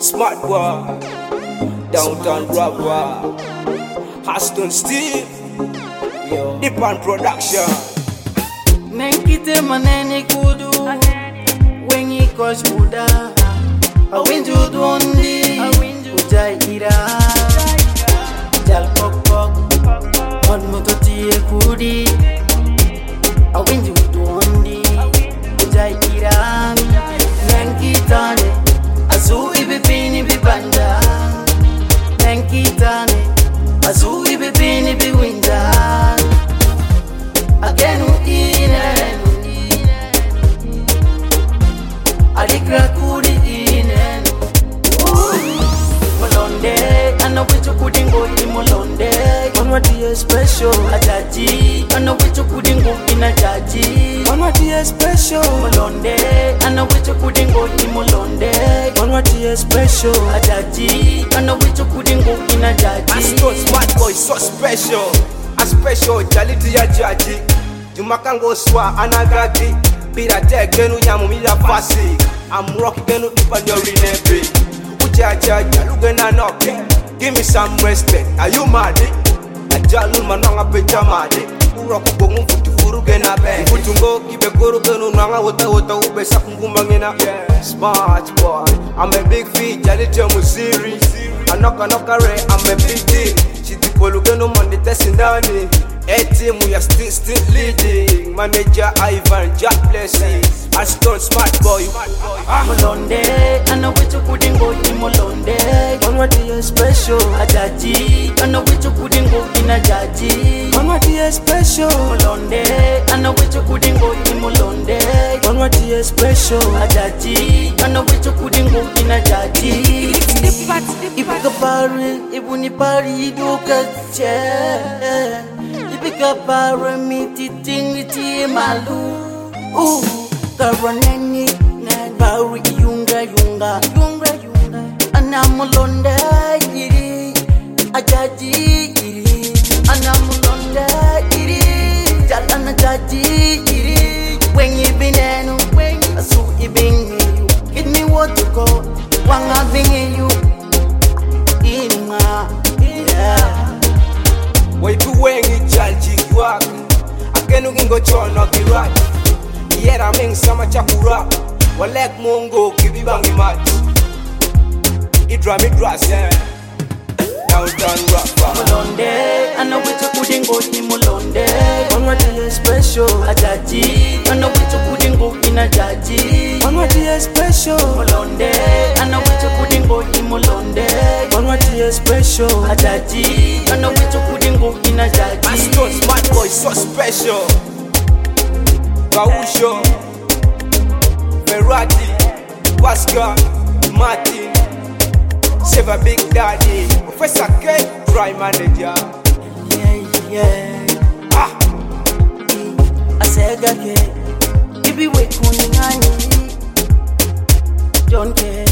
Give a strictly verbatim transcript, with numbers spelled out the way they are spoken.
Smart boy, downtown rapper, Aston Steve, yo, Nippon production. Menkite manene kudu, wengi kosh kuda, awinju duondi, ujaira, jal kok kok, mon mutoti e kudi, awinju duondi, ujaira, menkitane, azu ibe bini bibanda, menkitane, azu ibe bini biwinda. Again inen, adikra kudi inen. Molonde, ano wicho kudingo i molonde. Mama dia special, ajaji. Ano wicho kudingo ina jaji. Mama dia special, molonde. Ano wicho kudingo i molonde. Mama dia special, ajaji. Ano wicho kudingo ina jaji. Aston smart boy so special, a special jaliti ya jaji. Jumakango swa anagagi, bira te genu nyamu mila fasi. I'm rocky genu ipanyori nebi. Ujaja jalugena noke, give me some respect. Are you mad? Ajalu mananga pecha mad. Uroku gongu futu furu gena be. Futungo kibe guru genu nanga wota wota ube sakungumangena. Smart boy, I'm a big feet, jaliti ya musiri. Anoka noka re, I'm a big deal. Chiti polu genu mandi tesi ndani. A team we are still still leading. Manager Ivan, Jack blessings. Aston smart boy. Molonde, ano wicho kudingo i molonde. Mama dia special, ajaji. Ano wicho kudingo ina jaji. Mama dia special, molonde. Ano wicho kudingo i molonde. Mama dia special, ajaji. Ano wicho kudingo ina jaji. Ipika pari, ibuni pari duka che. Ipika pari miti tingiti malu. Uh, karaneni, pari yunga yunga yunga yunga. Anamulonde iri, ajaji iri. Anamulonde iri, jalana jaji iri. When you been enu, asu ibingi you. Give me what to go, wanga bingi you. Inga, yeah. Waipu wengi jalji yuak. Akenu gingo chono kirak. Yera ming sama chakura. Walek mungo kibibangi mat. Idra midras, yeah. Downtown rapper. Molonde, ano wicho kudingo i molonde. Mama dia special, ajaji. Ano wicho kudingo ina jaji. Mama dia special, molonde. Ano wicho kudingo i molonde. Mama dia special, ajaji. Ano wicho kudingo ina jaji. Aston smart boy so special. Gausho, Ferrati, Pascal, Martin, Seva Big Daddy, Professor K, Dry Manager. Yeah, yeah. Ah, Asega ke, ibi we kuni ngani, John K.